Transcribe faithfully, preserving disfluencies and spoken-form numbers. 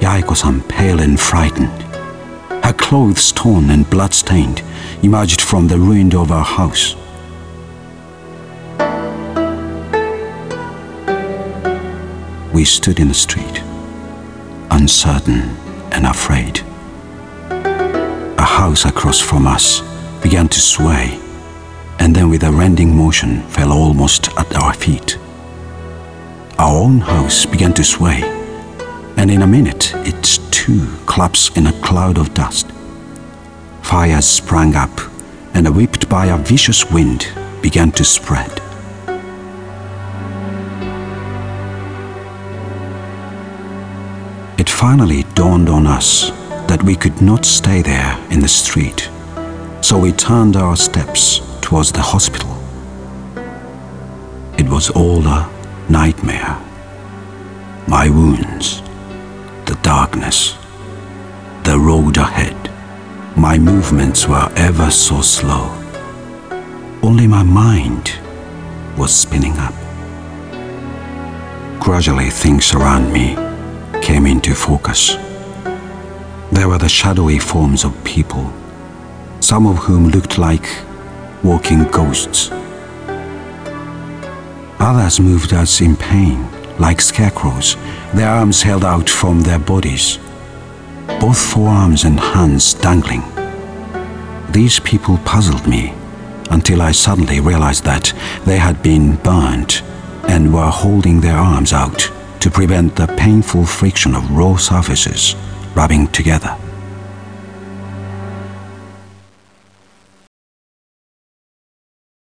Yaiko-san, pale and frightened. Her clothes torn and blood-stained, emerged from the ruin of our house. We stood in the street, uncertain and afraid. A house across from us began to sway, and then with a rending motion fell almost at our feet. Our own house began to sway, and in a minute it too collapsed in a cloud of dust. Fires sprang up, and whipped by a vicious wind began to spread. It finally dawned on us that we could not stay there in the street, so we turned our steps towards the hospital. It was all a nightmare. My wounds, the darkness, the road ahead. My movements were ever so slow. Only my mind was spinning up. Gradually, things around me came into focus. There were the shadowy forms of people, some of whom looked like walking ghosts. Others moved as in pain, like scarecrows, their arms held out from their bodies, both forearms and hands dangling. These people puzzled me until I suddenly realized that they had been burned and were holding their arms out to prevent the painful friction of raw surfaces rubbing together.